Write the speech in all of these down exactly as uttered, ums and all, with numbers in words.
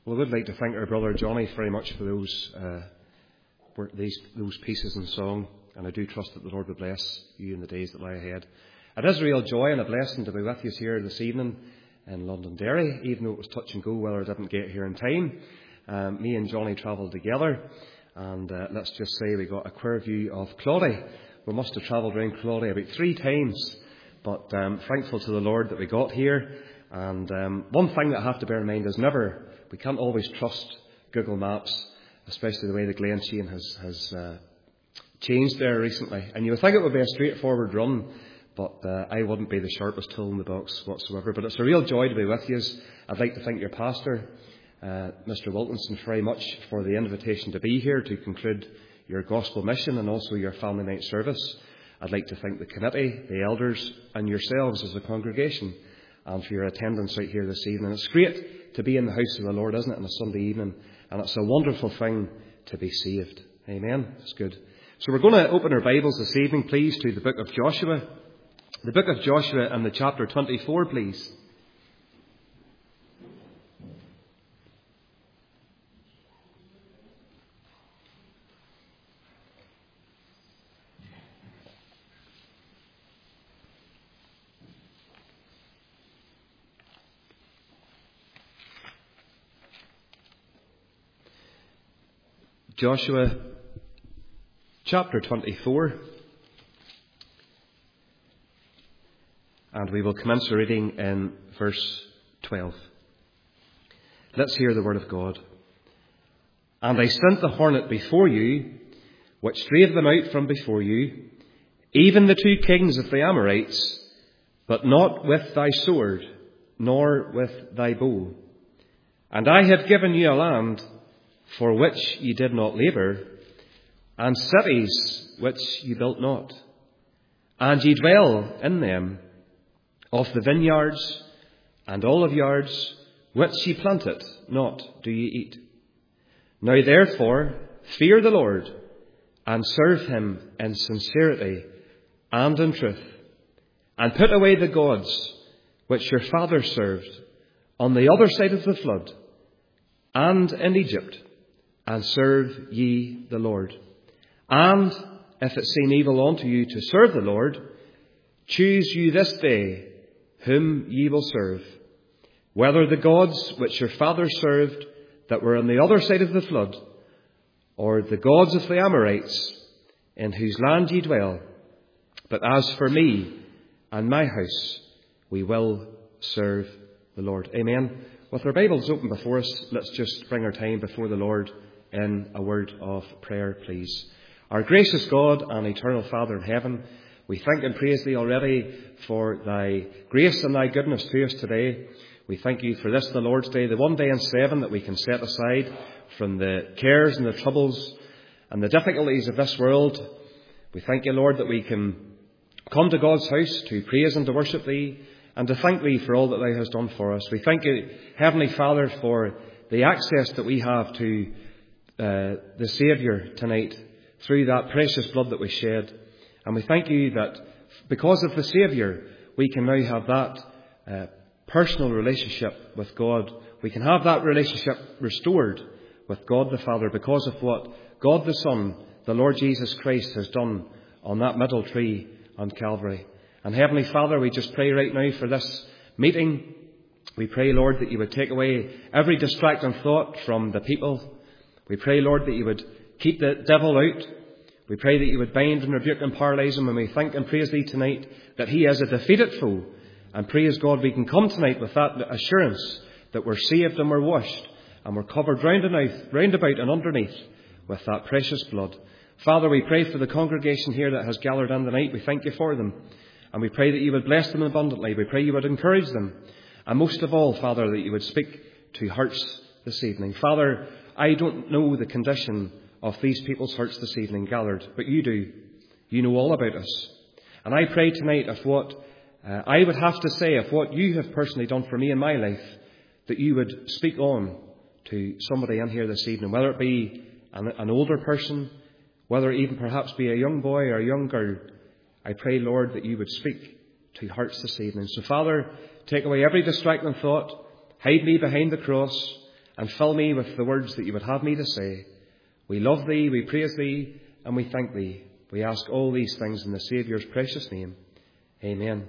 Well, I would like to thank our brother Johnny very much for those uh, for these those pieces in song, and I do trust that the Lord will bless you in the days that lie ahead. It is a real joy and a blessing to be with you here this evening in Londonderry, even though it was touch and go whether I didn't get here in time. Um, me and Johnny travelled together, and uh, let's just say we got a queer view of Claudy. We must have travelled around Claudy about three times, but um, thankful to the Lord that we got here. And um, one thing that I have to bear in mind is never, we can't always trust Google Maps, especially the way the Glen Chain has, has uh, changed there recently. And you would think it would be a straightforward run, but uh, I wouldn't be the sharpest tool in the box whatsoever. But it's a real joy to be with you. I'd like to thank your pastor, uh, Mister Wilkinson, very much for the invitation to be here to conclude your gospel mission and also your family night service. I'd like to thank the committee, the elders, and yourselves as a congregation, and for your attendance out here this evening. It's great to be in the house of the Lord, isn't it, on a Sunday evening? And it's a wonderful thing to be saved. Amen. It's good. So we're going to open our Bibles this evening, please, to the book of Joshua. The book of Joshua and the chapter twenty-four, please. Joshua chapter twenty-four, and we will commence the reading in verse twelve. Let's hear the word of God. And I sent the hornet before you, which drave them out from before you, even the two kings of the Amorites, but not with thy sword, nor with thy bow. And I have given you a land for which ye did not labour, and cities which ye built not, and ye dwell in them. Of the vineyards and olive yards which ye planted not do ye eat. Now therefore fear the Lord, and serve him in sincerity and in truth, and put away the gods which your fathers served on the other side of the flood, and in Egypt, and serve ye the Lord. And if it seem evil unto you to serve the Lord, choose you this day whom ye will serve, whether the gods which your fathers served that were on the other side of the flood, or the gods of the Amorites in whose land ye dwell. But as for me and my house, we will serve the Lord. Amen. With our Bibles open before us, let's just bring our time before the Lord in a word of prayer, please. Our gracious God and eternal Father in heaven, we thank and praise thee already for thy grace and thy goodness to us today. We thank you for this, the Lord's Day, the one day in seven that we can set aside from the cares and the troubles and the difficulties of this world. We thank you, Lord, that we can come to God's house to praise and to worship thee and to thank thee for all that thou hast done for us. We thank you, Heavenly Father, for the access that we have to uh, the Saviour tonight through that precious blood that was shed. And we thank you that because of the Saviour, we can now have that uh, personal relationship with God. We can have that relationship restored with God the Father because of what God the Son, the Lord Jesus Christ, has done on that middle tree on Calvary. And Heavenly Father, we just pray right now for this meeting. We pray, Lord, that you would take away every distracting thought from the people. We pray, Lord, that you would keep the devil out. We pray that you would bind and rebuke and paralyse him, and we thank and praise thee tonight that he is a defeated foe. And praise God, we can come tonight with that assurance that we're saved and we're washed and we're covered round and round about and underneath with that precious blood. Father, we pray for the congregation here that has gathered in tonight. We thank you for them. And we pray that you would bless them abundantly. We pray you would encourage them. And most of all, Father, that you would speak to hearts this evening. Father, I don't know the condition of these people's hearts this evening gathered, but you do. You know all about us. And I pray tonight of what uh, I would have to say, of what you have personally done for me in my life, that you would speak on to somebody in here this evening, whether it be an, an older person, whether it even perhaps be a young boy or a young girl. I pray, Lord, that you would speak to hearts this evening. So, Father, take away every distracting thought. Hide me behind the cross. and fill me with the words that you would have me to say. We love thee, we praise thee, and we thank thee. We ask all these things in the Saviour's precious name. Amen.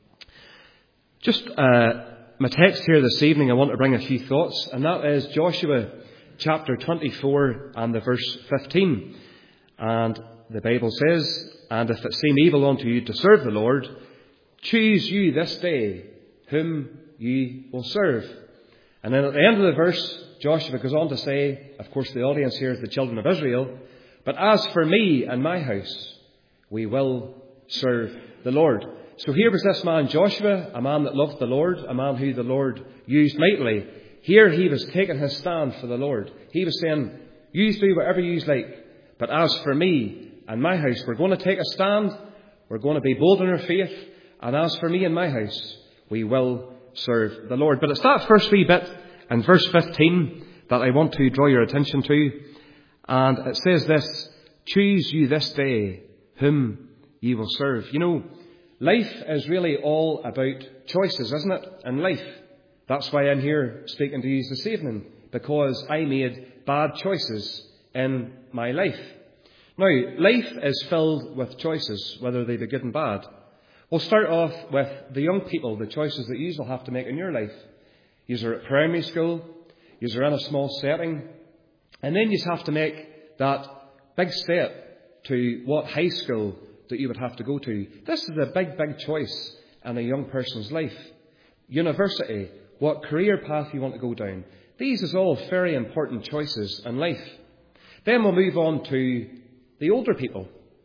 Just uh, my text here this evening, I want to bring a few thoughts, and that is Joshua chapter twenty-four and the verse fifteen. And the Bible says, "And if it seem evil unto you to serve the Lord, choose you this day whom ye will serve." And then at the end of the verse, Joshua goes on to say, of course the audience here is the children of Israel, "But as for me and my house, we will serve the Lord." So here was this man Joshua, a man that loved the Lord, a man who the Lord used mightily. Here he was taking his stand for the Lord. He was saying, "You do whatever you like, but as for me and my house, we're going to take a stand, we're going to be bold in our faith, and as for me and my house, we will serve the Lord." But it's that first wee bit in verse fifteen that I want to draw your attention to. And it says this, "Choose you this day whom ye will serve." You know, life is really all about choices, isn't it? In life. That's why I'm here speaking to you this evening, because I made bad choices in my life. Now, life is filled with choices, whether they be good and bad. We'll start off with the young people, the choices that you will have to make in your life. You're at primary school, you're in a small setting, and then you have to make that big step to what high school that you would have to go to. This is a big, big choice in a young person's life. University, what career path you want to go down. These is all very important choices in life. Then we'll move on to the older people.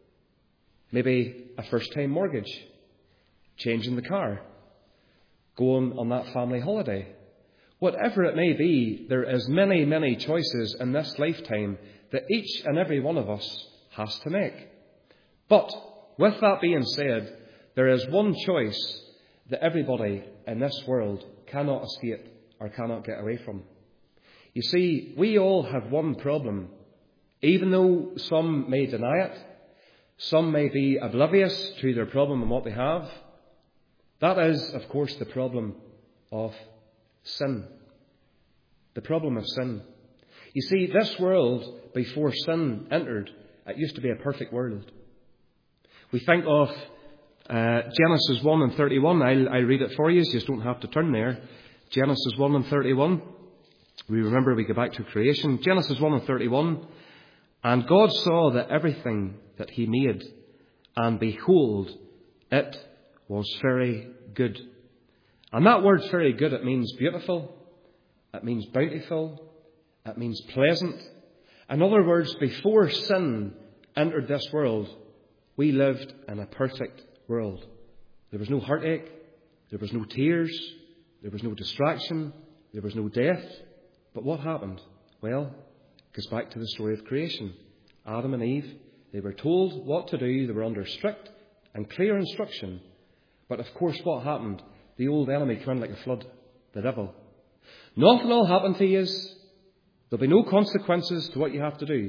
Maybe a first-time mortgage, changing the car, going on that family holiday. Whatever it may be, there is many, many choices in this lifetime that each and every one of us has to make. But with that being said, there is one choice that everybody in this world cannot escape or cannot get away from. You see, we all have one problem. Even though some may deny it, some may be oblivious to their problem and what they have. That is, of course, the problem of sin. The problem of sin. You see, this world, before sin entered, it used to be a perfect world. We think of uh, Genesis one and thirty-one. I'll, I'll read it for you, so you just don't have to turn there. Genesis one and thirty-one. We remember we go back to creation. Genesis one and thirty-one. "And God saw that everything that he made, and behold, it was very good." And that word very good, it means beautiful, it means bountiful, it means pleasant. In other words, before sin entered this world, we lived in a perfect world. There was no heartache, there was no tears, there was no distraction, there was no death. But what happened? Well, it goes back to the story of creation. Adam and Eve, they were told what to do. They were under strict and clear instruction. But of course, what happened? The old enemy came in like a flood, the devil. Nothing will happen to you. There'll be no consequences to what you have to do.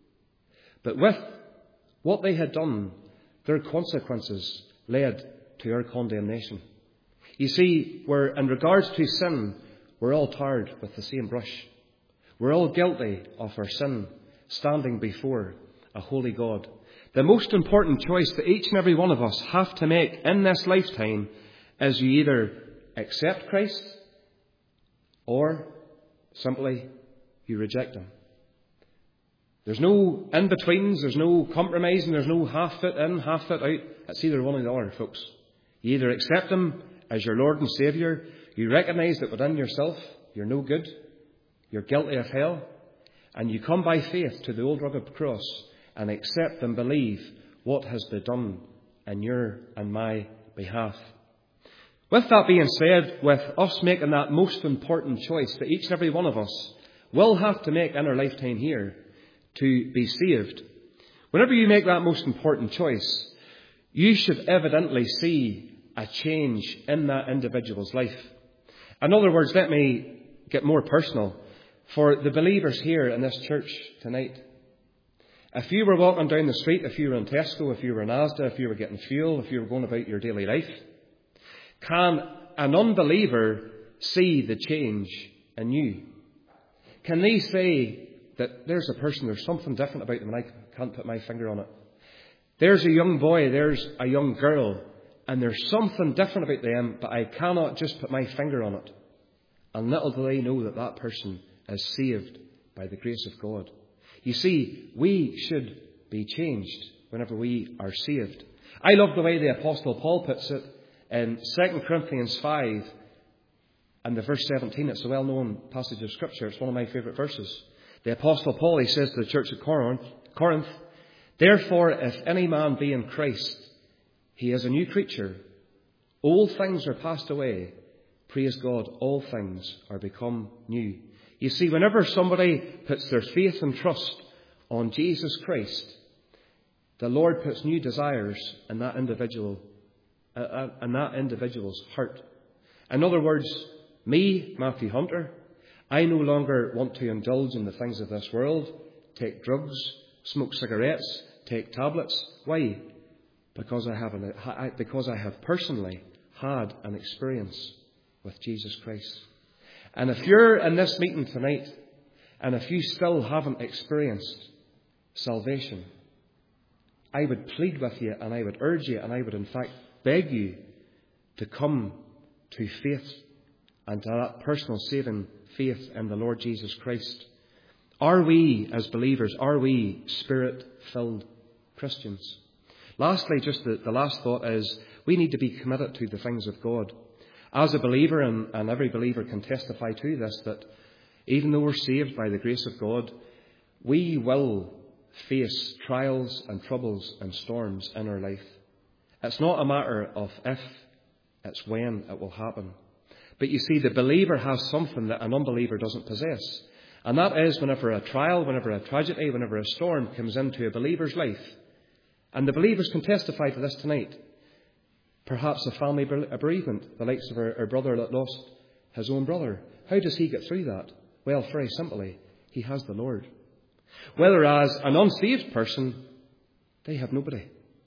But with what they had done, their consequences led to our condemnation. You see, we're, in regards to sin, we're all tarred with the same brush. We're all guilty of our sin, standing before a holy God. The most important choice that each and every one of us have to make in this lifetime is you either accept Christ or simply you reject him. There's no in-betweens, there's no compromising, there's no half foot in, half foot out. It's either one or the other, folks. You either accept him as your Lord and Saviour, you recognise that within yourself you're no good, you're guilty of hell, and you come by faith to the old rugged cross and accept and believe what has been done in your and my behalf. With that being said, with us making that most important choice that each and every one of us will have to make in our lifetime here to be saved, whenever you make that most important choice, you should evidently see a change in that individual's life. In other words, let me get more personal. For the believers here in this church tonight, if you were walking down the street, if you were in Tesco, if you were in Asda, if you were getting fuel, if you were going about your daily life, can an unbeliever see the change in you? Can they say that there's a person, there's something different about them and I can't put my finger on it? There's a young boy, there's a young girl, and there's something different about them, but I cannot just put my finger on it. And little do they know that that person is saved by the grace of God. You see, we should be changed whenever we are saved. I love the way the Apostle Paul puts it in Second Corinthians five and the verse seventeen. It's a well-known passage of Scripture. It's one of my favourite verses. The Apostle Paul, he says to the church at Corinth, Corinth, therefore, if any man be in Christ, he is a new creature. Old things are passed away. Praise God, all things are become new. You see, whenever somebody puts their faith and trust on Jesus Christ, the Lord puts new desires in that individual, uh, in that individual's heart. In other words, me, Matthew Hunter, I no longer want to indulge in the things of this world, take drugs, smoke cigarettes, take tablets. Why? Because I have an, because I have personally had an experience with Jesus Christ. And if you're in this meeting tonight, and if you still haven't experienced salvation, I would plead with you, and I would urge you, and I would in fact beg you to come to faith and to that personal saving faith in the Lord Jesus Christ. Are we, as believers, are we Spirit-filled Christians? Lastly, just the, the last thought is, we need to be committed to the things of God. As a believer, and, and every believer can testify to this, that even though we're saved by the grace of God, we will face trials and troubles and storms in our life. It's not a matter of if, it's when it will happen. But you see, the believer has something that an unbeliever doesn't possess. And that is whenever a trial, whenever a tragedy, whenever a storm comes into a believer's life. And the believers can testify to this tonight. Perhaps a family bereavement, the likes of our, our brother that lost his own brother. How does he get through that? Well, very simply, he has the Lord. Whereas an unsaved person, they have nobody.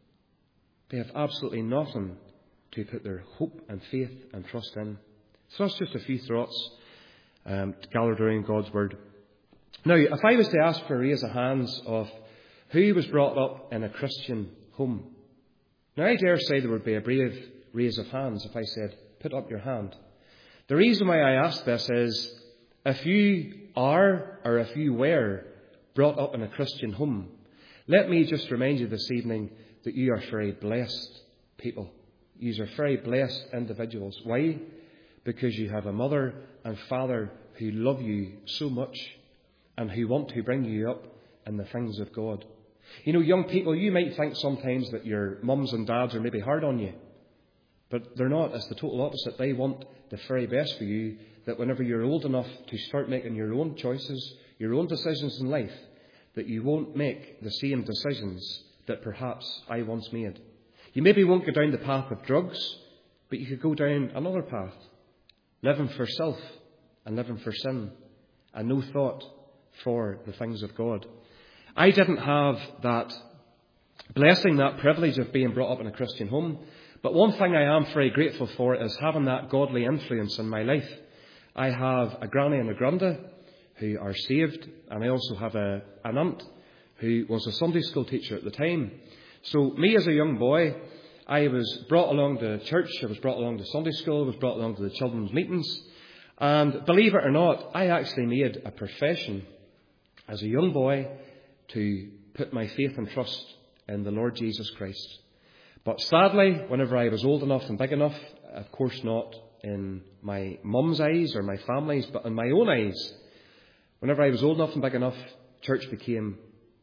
They have absolutely nothing to put their hope and faith and trust in. So that's just a few thoughts um, gathered around God's Word. Now, if I was to ask for a raise of hands of who was brought up in a Christian home, now I dare say there would be a brave raise of hands if I said, put up your hand. The reason why I ask this is, if you are or if you were brought up in a Christian home, let me just remind you this evening that you are very blessed people. You are very blessed individuals. Why? Because you have a mother and father who love you so much and who want to bring you up in the things of God. You know, young people, you might think sometimes that your mums and dads are maybe hard on you. But they're not. It's the total opposite. They want the very best for you, that whenever you're old enough to start making your own choices, your own decisions in life, that you won't make the same decisions that perhaps I once made. You maybe won't go down the path of drugs, but you could go down another path. Living for self and living for sin, and no thought for the things of God. I didn't have that blessing, that privilege of being brought up in a Christian home. But one thing I am very grateful for is having that godly influence in my life. I have a granny and a granda who are saved, and I also have a, an aunt who was a Sunday school teacher at the time. So me as a young boy, I was brought along to church, I was brought along to Sunday school, I was brought along to the children's meetings. And believe it or not, I actually made a profession as a young boy to put my faith and trust in the Lord Jesus Christ. But sadly, whenever I was old enough and big enough, of course not in my mum's eyes or my family's, but in my own eyes, whenever I was old enough and big enough, church became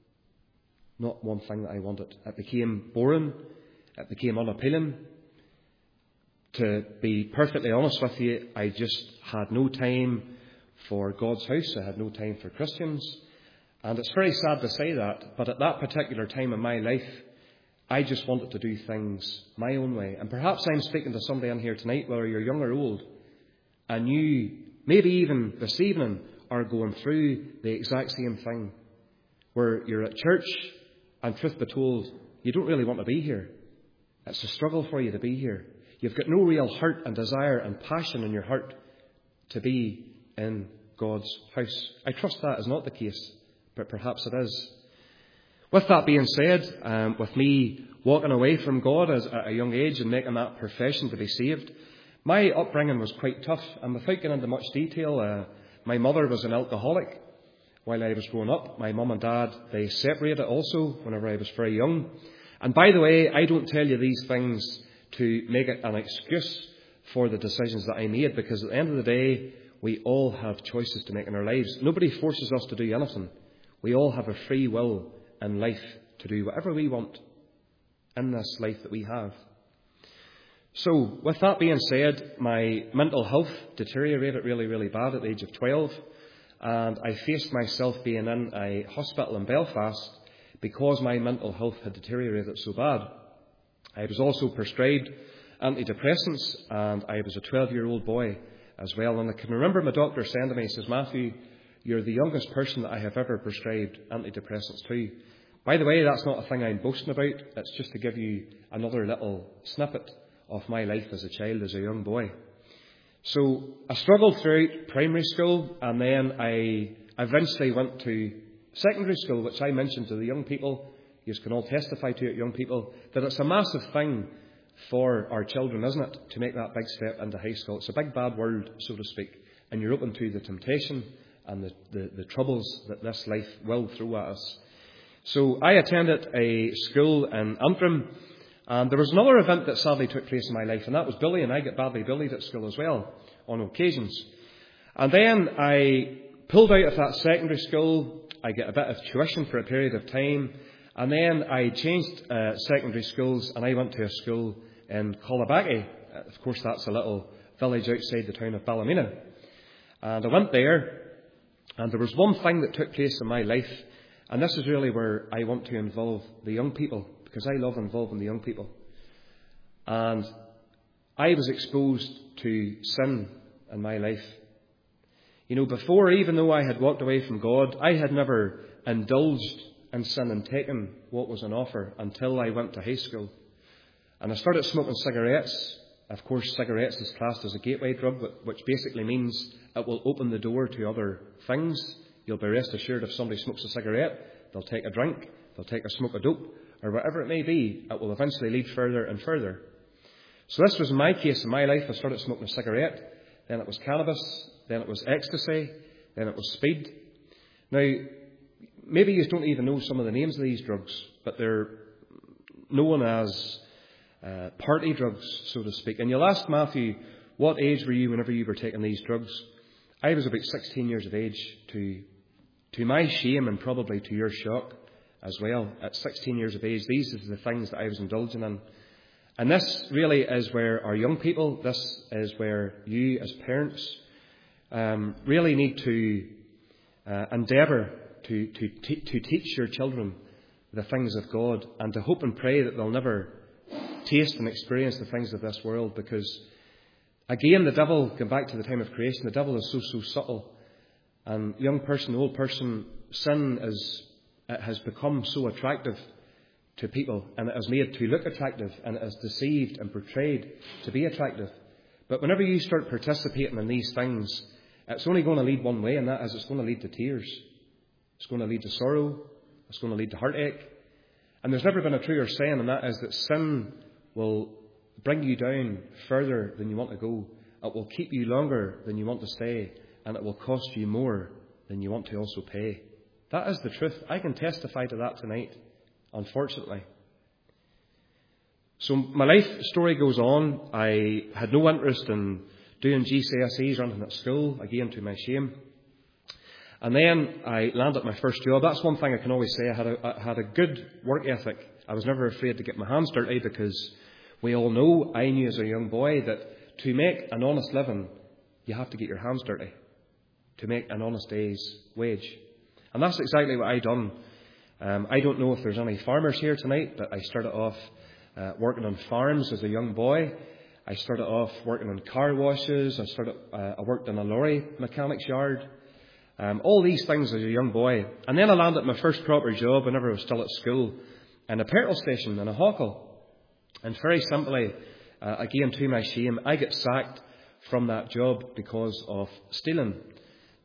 not one thing that I wanted. It became boring. It became unappealing. To be perfectly honest with you, I just had no time for God's house. I had no time for Christians. And it's very sad to say that, but at that particular time in my life, I just wanted to do things my own way. And perhaps I'm speaking to somebody in here tonight, whether you're young or old, and you, maybe even this evening, are going through the exact same thing, where you're at church, and truth be told, you don't really want to be here. It's a struggle for you to be here. You've got no real heart and desire and passion in your heart to be in God's house. I trust that is not the case, but perhaps it is. With that being said, um, with me walking away from God as, at a young age and making that profession to be saved, my upbringing was quite tough. And without getting into much detail, uh, my mother was an alcoholic while I was growing up. My mum and dad, they separated also whenever I was very young. And by the way, I don't tell you these things to make it an excuse for the decisions that I made, because at the end of the day, we all have choices to make in our lives. Nobody forces us to do anything. We all have a free will in life to do whatever we want in this life that we have. So, with that being said, my mental health deteriorated really, really bad at the age of twelve, and I faced myself being in a hospital in Belfast because my mental health had deteriorated so bad. I was also prescribed antidepressants, and I was a twelve-year-old boy as well. And I can remember my doctor saying to me, he says, "Matthew, you're the youngest person that I have ever prescribed antidepressants to." By the way, that's not a thing I'm boasting about. It's just to give you another little snippet of my life as a child, as a young boy. So I struggled throughout primary school, and then I eventually went to secondary school, which I mentioned to the young people. You can all testify to it, young people, that it's a massive thing for our children, isn't it, to make that big step into high school. It's a big bad world, so to speak, and you're open to the temptation and the, the, the troubles that this life will throw at us. So I attended a school in Antrim, and there was another event that sadly took place in my life, and that was bullying. I get badly bullied at school as well, on occasions. And then I pulled out of that secondary school. I get a bit of tuition for a period of time, and then I changed uh, secondary schools, and I went to a school in Collabaki. Of course, that's a little village outside the town of Ballymena. And I went there, and there was one thing that took place in my life, and this is really where I want to involve the young people, because I love involving the young people. And I was exposed to sin in my life. You know, before, even though I had walked away from God, I had never indulged in sin and taken what was on offer until I went to high school. And I started smoking cigarettes. Of course, cigarettes is classed as a gateway drug, which basically means it will open the door to other things. You'll be rest assured if somebody smokes a cigarette, they'll take a drink, they'll take a smoke of dope, or whatever it may be, it will eventually lead further and further. So this was my case in my life. I started smoking a cigarette, then it was cannabis, then it was ecstasy, then it was speed. Now, maybe you don't even know some of the names of these drugs, but they're known as uh, party drugs, so to speak. And you'll ask Matthew, what age were you whenever you were taking these drugs? I was about sixteen years of age, to to my shame and probably to your shock as well. At sixteen years of age, these are the things that I was indulging in. And this really is where our young people, this is where you as parents um, really need to uh, endeavour to, to, te- to teach your children the things of God, and to hope and pray that they'll never taste and experience the things of this world, because again, the devil, going back to the time of creation, the devil is so, so subtle. And young person, old person, sin is, it has become so attractive to people, and it is made to look attractive, and it is deceived and portrayed to be attractive. But whenever you start participating in these things, it's only going to lead one way, and that is it's going to lead to tears. It's going to lead to sorrow. It's going to lead to heartache. And there's never been a truer saying, and that is that sin will bring you down further than you want to go. It will keep you longer than you want to stay, and it will cost you more than you want to also pay. That is the truth. I can testify to that tonight, unfortunately. So my life story goes on. I had no interest in doing G C S Es or anything at school, again to my shame. And then I landed my first job. That's one thing I can always say. I had a, I had a good work ethic. I was never afraid to get my hands dirty, because we all know, I knew as a young boy, that to make an honest living, you have to get your hands dirty to make an honest day's wage. And that's exactly what I done. Um, I don't know if there's any farmers here tonight, but I started off uh, working on farms as a young boy. I started off working on car washes. I started. Uh, I worked in a lorry mechanic's yard. Um, all these things as a young boy. And then I landed my first proper job whenever I was still at school in a petrol station in a Hawkle. And very simply, uh, again to my shame, I get sacked from that job because of stealing.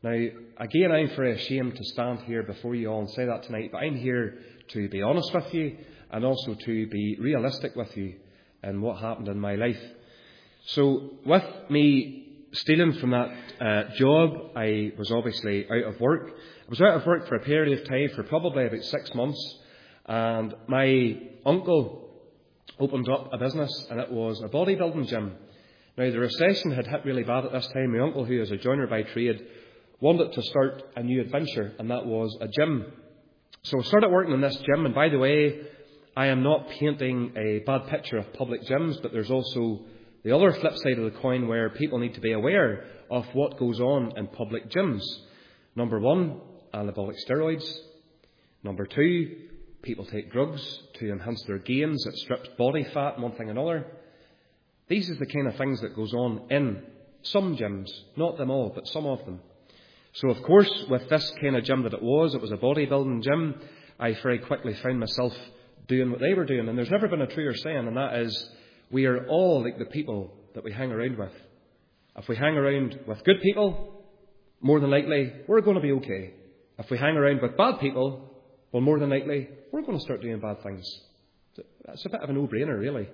Now, again, I'm very ashamed to stand here before you all and say that tonight, but I'm here to be honest with you and also to be realistic with you in what happened in my life. So, with me stealing from that uh, job, I was obviously out of work. I was out of work for a period of time, for probably about six months, and my uncle opened up a business, and it was a bodybuilding gym. Now, the recession had hit really bad at this time. My uncle, who is a joiner by trade, wanted to start a new adventure, and that was a gym. So I started working in this gym, and by the way, I am not painting a bad picture of public gyms, but there's also the other flip side of the coin where people need to be aware of what goes on in public gyms. Number one, anabolic steroids. Number two, people take drugs to enhance their gains. It strips body fat and one thing and another. These are the kind of things that goes on in some gyms, not them all, but some of them. So, of course, with this kind of gym that it was, it was a bodybuilding gym, I very quickly found myself doing what they were doing. And there's never been a truer saying, and that is, we are all like the people that we hang around with. If we hang around with good people, more than likely, we're going to be okay. If we hang around with bad people, well, more than likely, we're going to start doing bad things. That's a bit of a no-brainer, really.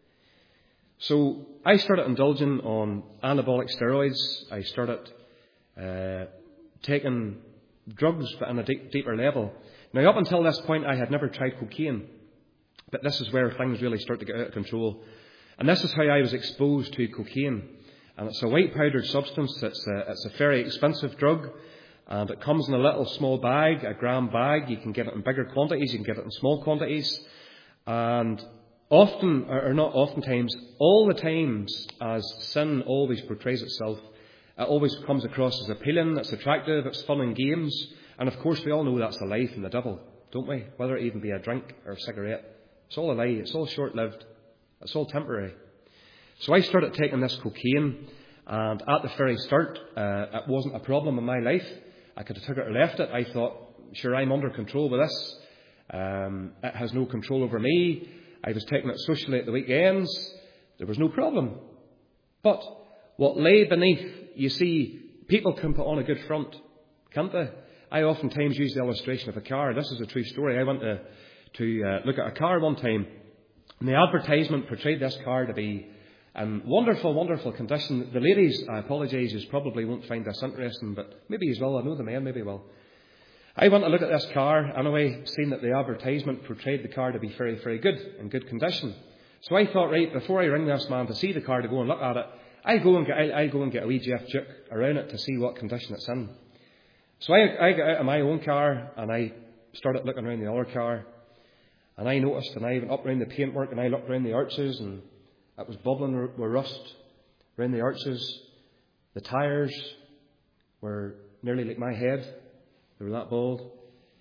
So I started indulging on anabolic steroids. I started uh, taking drugs, but on a deep, deeper level. Now, up until this point, I had never tried cocaine. But this is where things really start to get out of control. And this is how I was exposed to cocaine. And it's a white powdered substance. It's a, it's a very expensive drug. And it comes in a little small bag, a gram bag. You can get it in bigger quantities. You can get it in small quantities. And often, or not oftentimes, all the times, as sin always portrays itself, it always comes across as appealing, it's attractive, it's fun and games. And of course, we all know that's a lie from the devil, don't we? Whether it even be a drink or a cigarette. It's all a lie. It's all short-lived. It's all temporary. So I started taking this cocaine, and at the very start, uh, it wasn't a problem in my life. I could have took it or left it. I thought, sure, I'm under control with this. Um, it has no control over me. I was taking it socially at the weekends. There was no problem. But what lay beneath, you see, people can put on a good front, can't they? I oftentimes use the illustration of a car. This is a true story. I went to, to uh, look at a car one time, and the advertisement portrayed this car to be in wonderful, wonderful condition. The ladies, I apologise, you probably won't find this interesting, but maybe you will. I know the men maybe will. I went to look at this car, anyway, seeing that the advertisement portrayed the car to be very, very good, in good condition. So I thought, right, before I ring this man to see the car, to go and look at it, I'll go and get, I'll, I'll go and get a wee Jeff Duke around it to see what condition it's in. So I, I got out of my own car, and I started looking around the other car, and I noticed, and I went up around the paintwork, and I looked around the arches, and it was bubbling with rust around the arches. The tyres were nearly like my head. They were that bald.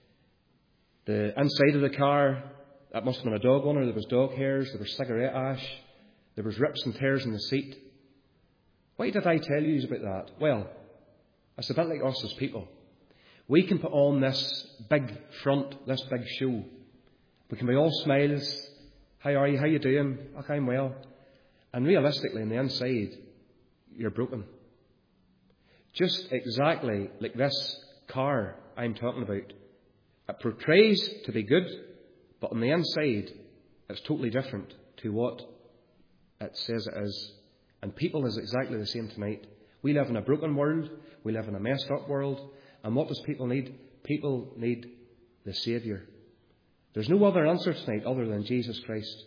The inside of the car, that must have been a dog owner. There was dog hairs. There was cigarette ash. There was rips and tears in the seat. Why did I tell you about that? Well, it's a bit like us as people. We can put on this big front, this big show. We can be all smiles. How are you? How you doing? Okay, I'm well. And realistically, on the inside, you're broken. Just exactly like this car I'm talking about. It portrays to be good, but on the inside, it's totally different to what it says it is. And people is exactly the same tonight. We live in a broken world. We live in a messed up world. And what does people need? People need the Saviour. There's no other answer tonight other than Jesus Christ.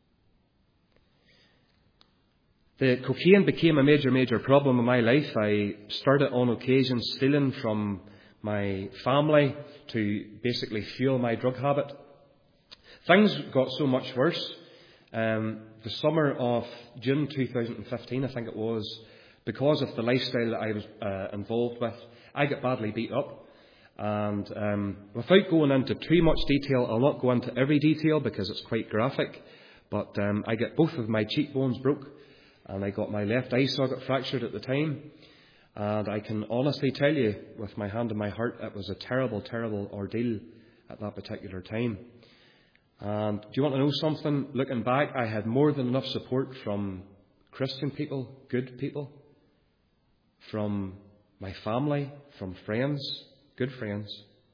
The cocaine became a major, major problem in my life. I started on occasion stealing from my family to basically fuel my drug habit. Things got so much worse. Um, the summer of June two thousand fifteen, I think it was, because of the lifestyle that I was uh, involved with, I got badly beat up. And um, without going into too much detail, I'll not go into every detail because it's quite graphic, but um, I got both of my cheekbones broke, and I got my left eye socket fractured at the time. And I can honestly tell you, with my hand on my heart, it was a terrible, terrible ordeal at that particular time. And do you want to know something? Looking back, I had more than enough support from Christian people, good people, from my family, from friends, good friends.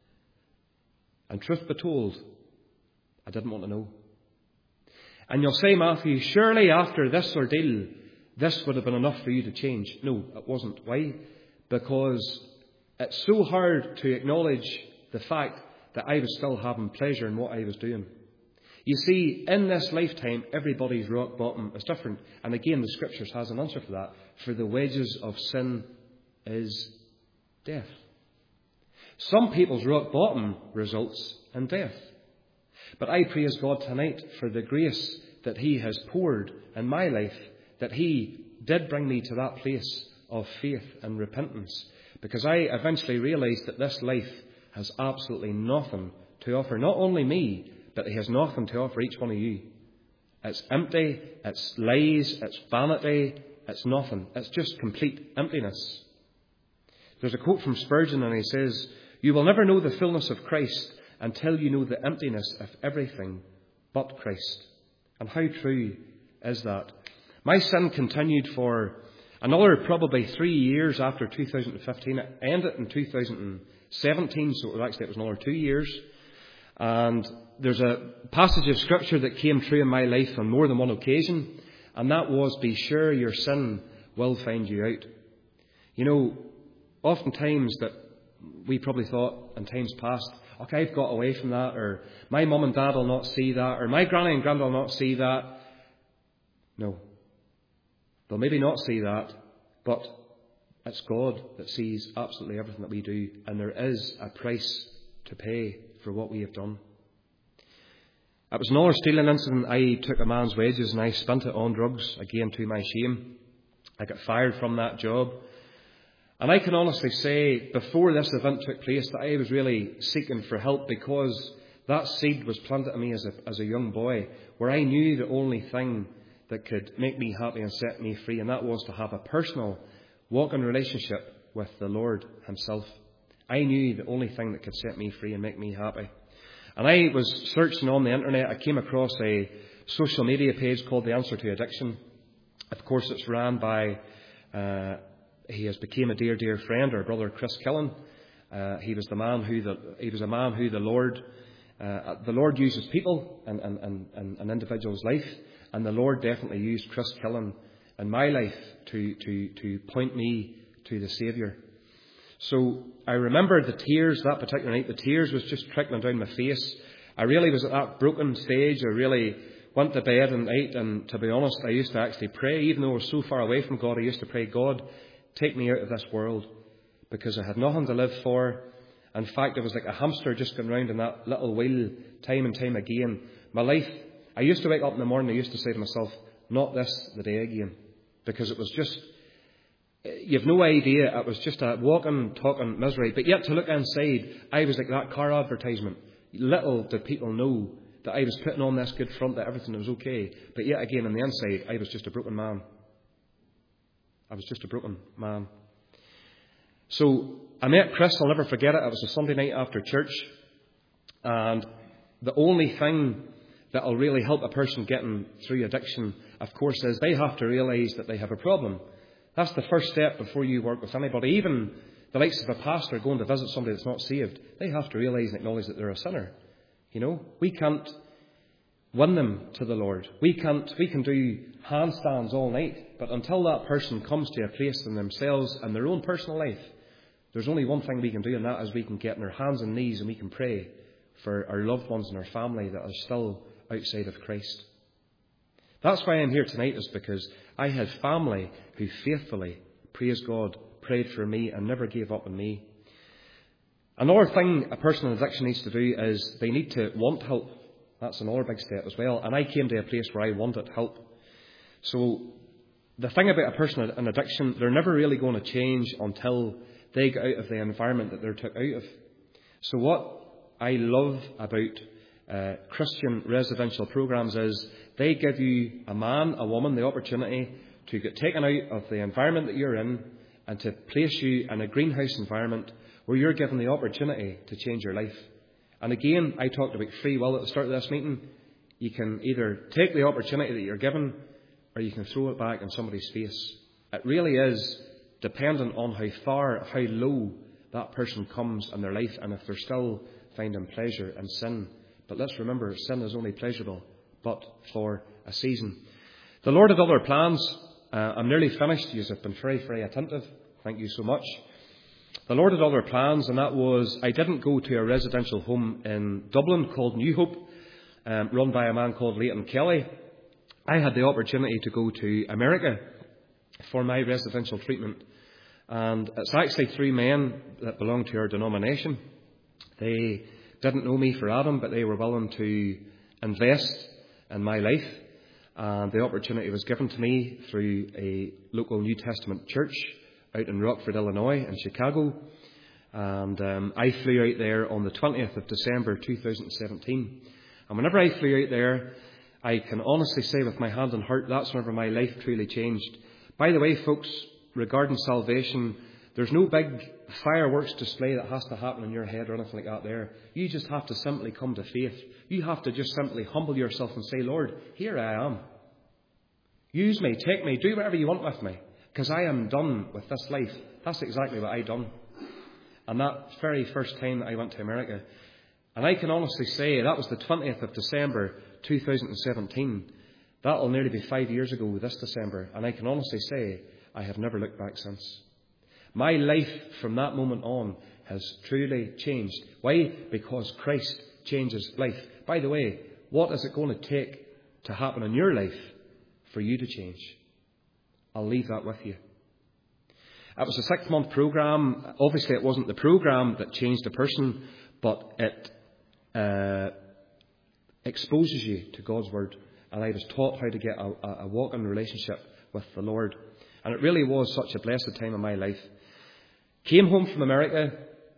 And truth be told, I didn't want to know. And you'll say, Matthew, surely after this ordeal, this would have been enough for you to change. No, it wasn't. Why? Because it's so hard to acknowledge the fact that I was still having pleasure in what I was doing. You see, in this lifetime, everybody's rock bottom is different. And again, the Scriptures has an answer for that. For the wages of sin is death. Some people's rock bottom results in death. But I praise God tonight for the grace that He has poured in my life, that He did bring me to that place of faith and repentance. Because I eventually realised that this life has absolutely nothing to offer. Not only me, but He has nothing to offer each one of you. It's empty, it's lies, it's vanity, it's nothing. It's just complete emptiness. There's a quote from Spurgeon, and he says, "You will never know the fullness of Christ until you know the emptiness of everything but Christ." And how true is that? My sin continued for another probably three years after two thousand fifteen. It ended in two thousand seventeen, so it was actually it was another two years. And there's a passage of Scripture that came true in my life on more than one occasion, and that was, "Be sure your sin will find you out." You know, oftentimes that we probably thought in times past, okay, I've got away from that, or my mum and dad will not see that, or my granny and granddad will not see that. No. They'll maybe not see that, but it's God that sees absolutely everything that we do, and there is a price to pay for what we have done. It was another stealing incident. I took a man's wages and I spent it on drugs, again to my shame. I got fired from that job. And I can honestly say, before this event took place, that I was really seeking for help, because that seed was planted in me as a, as a young boy, where I knew the only thing that could make me happy and set me free, and that was to have a personal walking relationship with the Lord Himself. I knew the only thing that could set me free and make me happy. And I was searching on the internet. I came across a social media page called The Answer to Addiction. Of course, it's ran by, uh, he has become a dear, dear friend, our brother Chris Killen. Uh, he was the man who the, he was a man who the Lord, uh, the Lord uses people in, in, in, in an individual's life, and the Lord definitely used Chris Killen in my life to, to, to point me to the Saviour. So I remember the tears that particular night. The tears was just trickling down my face. I really was at that broken stage. I really went to bed and ate, and to be honest, I used to actually pray. Even though I was so far away from God, I used to pray, "God, take me out of this world," because I had nothing to live for. In fact, it was like a hamster just going round in that little wheel time and time again. My life, I used to wake up in the morning, I used to say to myself, "Not this the day again," because it was just, you've no idea, it was just a walking, talking misery. But yet to look inside, I was like that car advertisement. Little did people know that I was putting on this good front, that everything was okay. But yet again, on the inside, I was just a broken man. I was just a broken man. So I met Chris, I'll never forget it. It was a Sunday night after church. And the only thing that will really help a person getting through addiction, of course, is they have to realise that they have a problem. That's the first step before you work with anybody. Even the likes of a pastor going to visit somebody that's not saved, they have to realise and acknowledge that they're a sinner. You know, we can't win them to the Lord. We can't. We can do handstands all night, but until that person comes to a place in themselves and their own personal life, there's only one thing we can do, and that is we can get on our hands and knees and we can pray for our loved ones and our family that are still outside of Christ. That's why I'm here tonight, is because I had family who faithfully, praise God, prayed for me and never gave up on me. Another thing a person in addiction needs to do is they need to want help. That's another big step as well. And I came to a place where I wanted help. So the thing about a person in addiction, they're never really going to change until they get out of the environment that they're took out of. So what I love about uh, Christian residential programs is they give you, a man, a woman, the opportunity to get taken out of the environment that you're in and to place you in a greenhouse environment where you're given the opportunity to change your life. And again, I talked about free will at the start of this meeting. You can either take the opportunity that you're given, or you can throw it back in somebody's face. It really is dependent on how far, how low that person comes in their life and if they're still finding pleasure in sin. But let's remember, sin is only pleasurable, but for a season. The Lord had other plans. Uh, I'm nearly finished. You have been very, very attentive. Thank you so much. The Lord had other plans, and that was I didn't go to a residential home in Dublin called New Hope, um, run by a man called Leighton Kelly. I had the opportunity to go to America for my residential treatment. And it's actually three men that belong to our denomination. They didn't know me for Adam, but they were willing to invest in my life. And the opportunity was given to me through a local New Testament church out in Rockford, Illinois, in Chicago. And um, I flew out there on the twentieth of December two thousand seventeen. And whenever I flew out there, I can honestly say with my hand on heart, that's whenever my life truly changed. By the way, folks, regarding salvation, there's no big fireworks display that has to happen in your head or anything like that there. You just have to simply come to faith. You have to just simply humble yourself and say, Lord, here I am. Use me, take me, do whatever you want with me, because I am done with this life. That's exactly what I done. And that very first time that I went to America, and I can honestly say that was the twentieth of December two thousand seventeen. That'll nearly be five years ago this December, and I can honestly say I have never looked back since. My life from that moment on has truly changed. Why? Because Christ changes life. By the way, what is it going to take to happen in your life for you to change? I'll leave that with you. It was a six-month program. Obviously, it wasn't the program that changed a person, but it uh, exposes you to God's Word. And I was taught how to get a, a walk-in relationship with the Lord. And it really was such a blessed time in my life. Came home from America.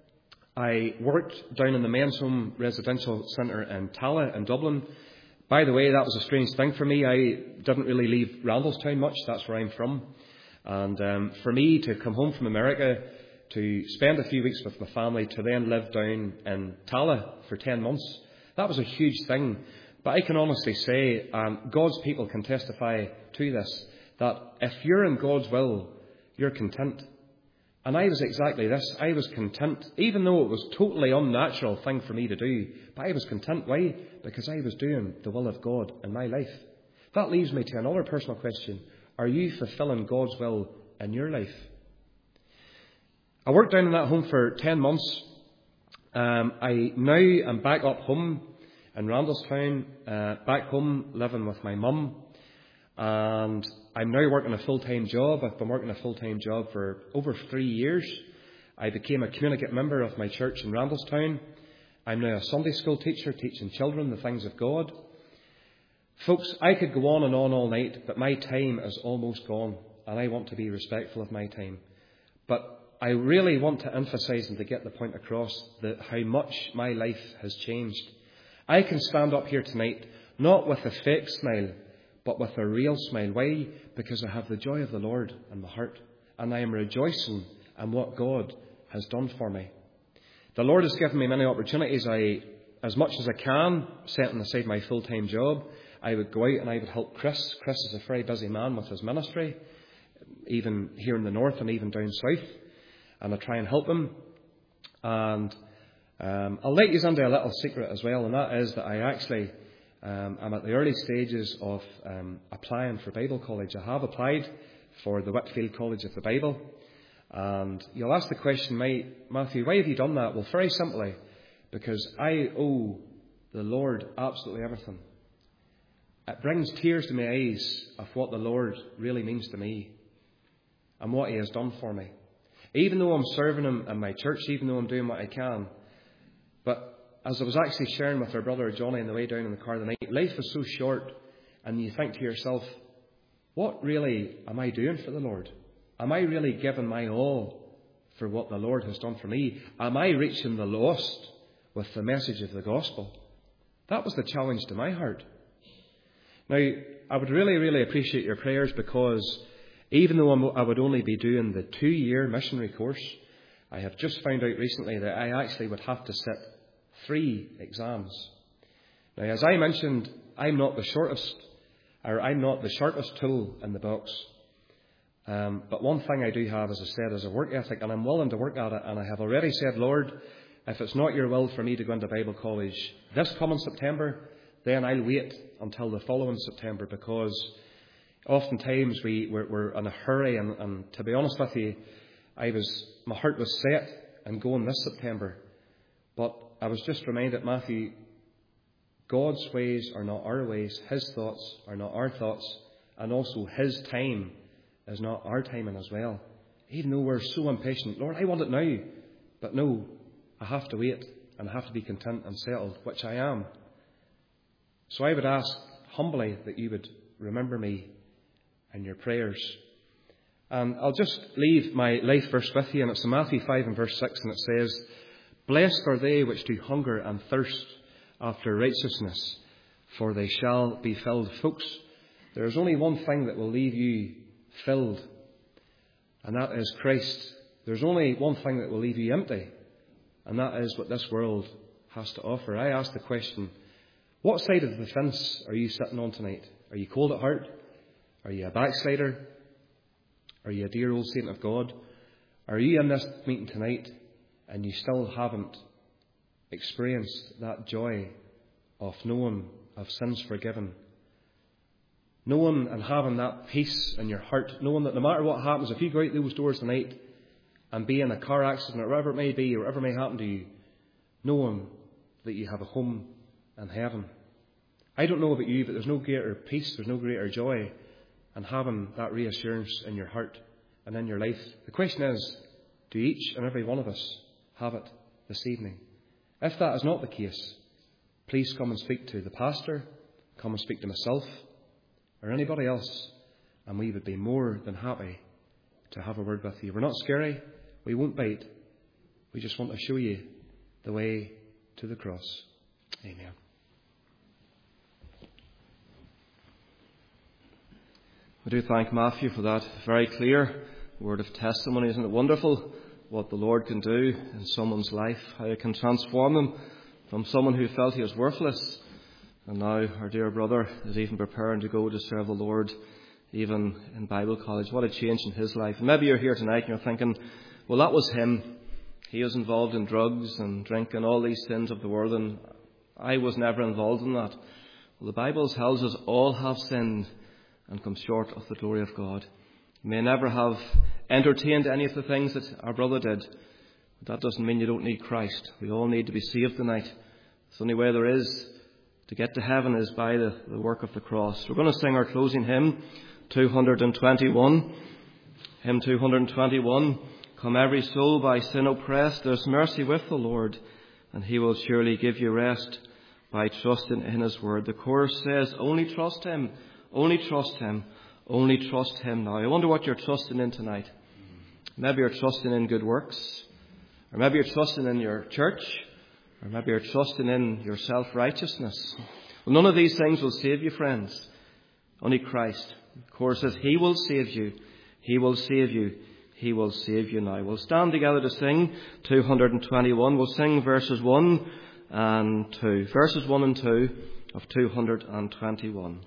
I worked down in the men's home residential centre in Tala in Dublin. By the way, that was a strange thing for me. I didn't really leave Randallstown much. That's where I'm from. And um, for me to come home from America, to spend a few weeks with my family, to then live down in Tala for ten months, that was a huge thing. But I can honestly say, um, God's people can testify to this, that if you're in God's will, you're content. And I was exactly this. I was content, even though it was a totally unnatural thing for me to do. But I was content. Why? Because I was doing the will of God in my life. That leads me to another personal question. Are you fulfilling God's will in your life? I worked down in that home for ten months. Um, I now am back up home in Randallstown, uh, back home living with my mum. And I'm now working a full-time job. I've been working a full-time job for over three years. I became a communicate member of my church in Randallstown. I'm now a Sunday school teacher, teaching children the things of God. Folks, I could go on and on all night, but my time is almost gone, and I want to be respectful of my time. But I really want to emphasise and to get the point across that how much my life has changed. I can stand up here tonight, not with a fake smile, but with a real smile. Why? Because I have the joy of the Lord in my heart, and I am rejoicing in what God has done for me. The Lord has given me many opportunities. I, as much as I can, setting aside my full-time job, I would go out and I would help Chris. Chris is a very busy man with his ministry, even here in the north and even down south. And I try and help him. And um, I'll let you into a little secret as well, and that is that I actually um, am at the early stages of um, applying for Bible College. I have applied for the Whitfield College of the Bible. And you'll ask the question, Matthew, why have you done that? Well, very simply, because I owe the Lord absolutely everything. It brings tears to my eyes of what the Lord really means to me and what He has done for me. Even though I'm serving Him in my church, even though I'm doing what I can. But as I was actually sharing with our brother Johnny on the way down in the car the night, life is so short, and you think to yourself, what really am I doing for the Lord? Am I really giving my all for what the Lord has done for me? Am I reaching the lost with the message of the gospel? That was the challenge to my heart. Now, I would really, really appreciate your prayers, because even though I'm, I would only be doing the two-year missionary course, I have just found out recently that I actually would have to sit three exams. Now, as I mentioned, I'm not the shortest, or I'm not the sharpest tool in the box. Um, but one thing I do have, as I said, is a work ethic, and I'm willing to work at it. And I have already said, Lord, if it's not your will for me to go into Bible college this coming September, then I'll wait until the following September, because oftentimes we, we're, we're in a hurry. And, and to be honest with you, I was my heart was set on going this September. But I was just reminded, Matthew, God's ways are not our ways. His thoughts are not our thoughts. And also His time is not our timing as well. Even though we're so impatient, Lord, I want it now. But no, I have to wait, and I have to be content and settled, which I am. So I would ask humbly that you would remember me in your prayers. And I'll just leave my life verse with you, and it's in Matthew five and verse six, and it says, Blessed are they which do hunger and thirst after righteousness, for they shall be filled. Folks, there is only one thing that will leave you filled, and that is Christ. There's only one thing that will leave you empty, and that is what this world has to offer. I ask the question, what side of the fence are you sitting on tonight? Are you cold at heart? Are you a backslider? Are you a dear old saint of God? Are you in this meeting tonight and you still haven't experienced that joy of knowing of sins forgiven? Knowing and having that peace in your heart, knowing that no matter what happens, if you go out those doors tonight and be in a car accident or whatever it may be, or whatever may happen to you, knowing that you have a home in heaven. I don't know about you, but there's no greater peace, there's no greater joy in having that reassurance in your heart and in your life. The question is, do each and every one of us have it this evening? If that is not the case, please come and speak to the pastor, come and speak to myself, or anybody else, and we would be more than happy to have a word with you. We're not scary, we won't bite, we just want to show you the way to the cross. Amen. I do thank Matthew for that very clear word of testimony. Isn't it wonderful what the Lord can do in someone's life, how it can transform them from someone who felt he was worthless, and now our dear brother is even preparing to go to serve the Lord, even in Bible college. What a change in his life. And maybe you're here tonight and you're thinking, well, that was him. He was involved in drugs and drinking, all these sins of the world, and I was never involved in that. Well, the Bible tells us all have sinned and come short of the glory of God. You may never have entertained any of the things that our brother did, but that doesn't mean you don't need Christ. We all need to be saved tonight. The only way there is to get to heaven is by the, the work of the cross. We're going to sing our closing hymn, two twenty-one. Hymn two twenty-one. Come every soul by sin oppressed, there's mercy with the Lord, and He will surely give you rest by trusting in His word. The chorus says, only trust Him, only trust Him, only trust Him now. I wonder what you're trusting in tonight. Maybe you're trusting in good works, or maybe you're trusting in your church, or maybe you're trusting in your self-righteousness. Well, none of these things will save you, friends. Only Christ. The chorus says, He will save you. He will save you. He will save you now. We'll stand together to sing two twenty-one. We'll sing verses one and two. Verses one and two of two twenty-one.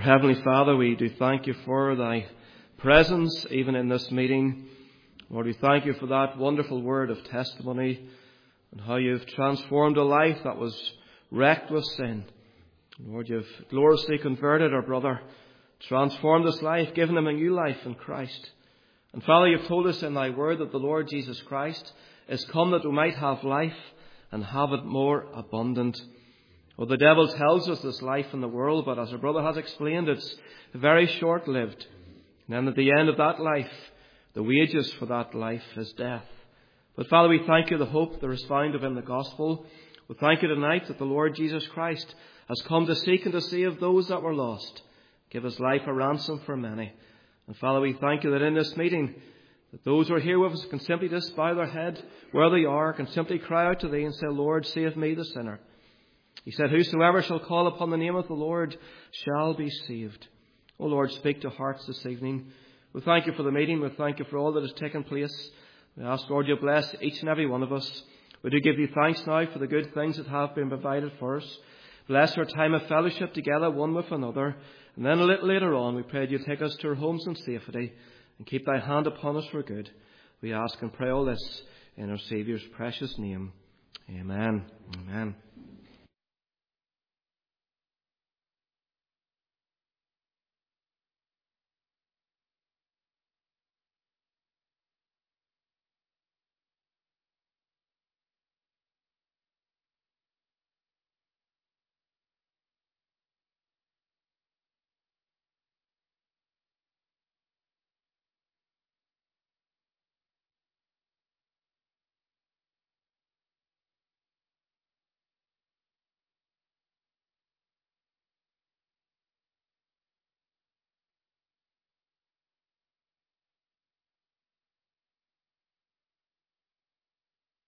Heavenly Father, we do thank you for thy presence even in this meeting. Lord, we thank you for that wonderful word of testimony and how you've transformed a life that was wrecked with sin. Lord, you've gloriously converted our brother, transformed his life, given him a new life in Christ. And Father, you've told us in thy word that the Lord Jesus Christ is come that we might have life and have it more abundant. Well, the devil tells us this life in the world, but as our brother has explained, it's very short-lived. And then at the end of that life, the wages for that life is death. But Father, we thank you the hope there is found in the gospel. We thank you tonight that the Lord Jesus Christ has come to seek and to save those that were lost. Give his life a ransom for many. And Father, we thank you that in this meeting, that those who are here with us can simply just bow their head where they are, can simply cry out to thee and say, Lord, save me the sinner. He said, whosoever shall call upon the name of the Lord shall be saved. O Lord, speak to hearts this evening. We thank you for the meeting. We thank you for all that has taken place. We ask, Lord, you bless each and every one of us. We do give you thanks now for the good things that have been provided for us. Bless our time of fellowship together, one with another. And then a little later on, we pray you take us to our homes in safety and keep thy hand upon us for good. We ask and pray all this in our Saviour's precious name. Amen. Amen.